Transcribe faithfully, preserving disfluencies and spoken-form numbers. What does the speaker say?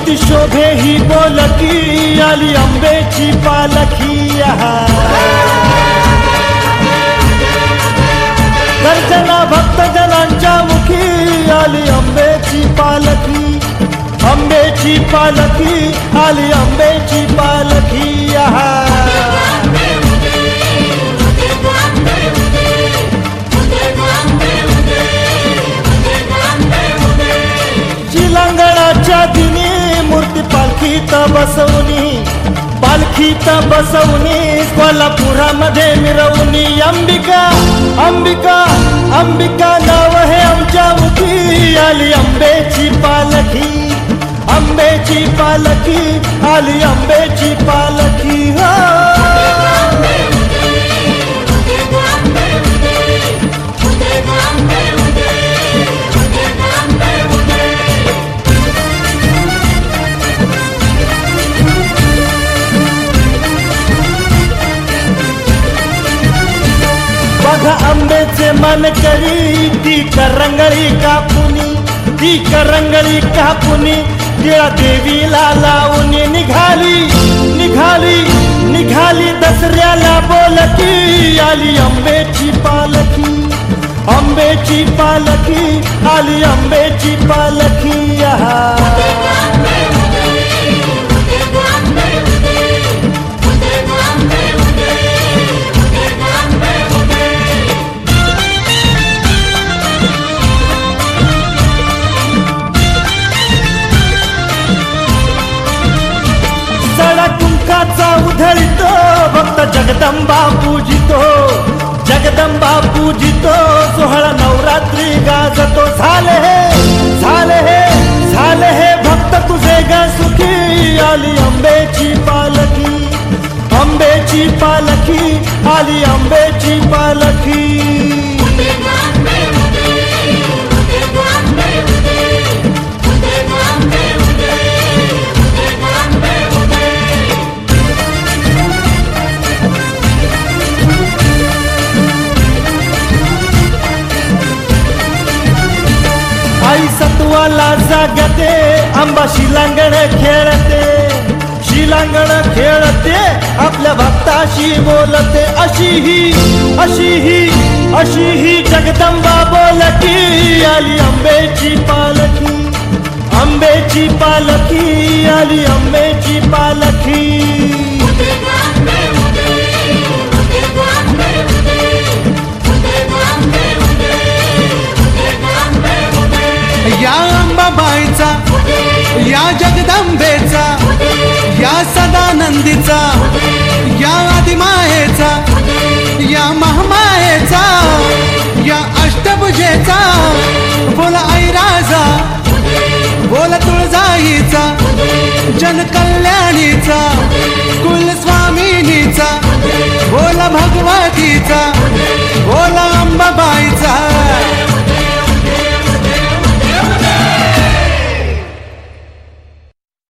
मूर्ती शोभे ही बोलकी आली अंबेची पालखी गर्जना भक्त जनांच्या मुखी आली अंबेची पालखी अंबेची पालखी आली अंबेची पालखी शिलांगणाच्या दिनी मूर्ती पालखीत बसवणी पालखीत बसवणी कोल्हापुरामध्ये मिरवणी अंबिका अंबिका अंबिका नाव हे आमच्या मुखी आली अंबेची पालखी अंबेची पालखी आली अंबेची पालखी बघा अंबेचे मन करी ती करंगळी कापुनी ती करंगळी कापुनी तिळा देवीला लावून निघाली निघाली निघाली दसऱ्याला बोलकी आली अंबेची पालखी अंबेची पालखी आली अंबेची पालखी कुंकाचा उधळतो भक्त जगदंबा पूजितो जगदंबा पूजितो सोहळा नवरात्री गाजतो झाले हे झाले हे झाले हे भक्त तुझे ग सुखी आली अंबेची पालखी अंबेची पालखी आली अंबेची पालखी आई सत्वाला जागते अंबा शिलांगण खेळते शिलांगण खेळते आपल्या भक्ताशी बोलते अशी ही अशी ही अशी ही जगदंबा बोलकी आली अंबेची पालखी अंबेची पालखी आली अंबेची पालखी या अंबाबाईचा या जगदंबेचा या सदानंदीचा या आदिमायेचा या महामायेचा या अष्टभुजेचा बोला ऐराजा बोला तुळजाईचा जनकल्याणीचा कुलस्वामिनीचा बोला भगवतीचा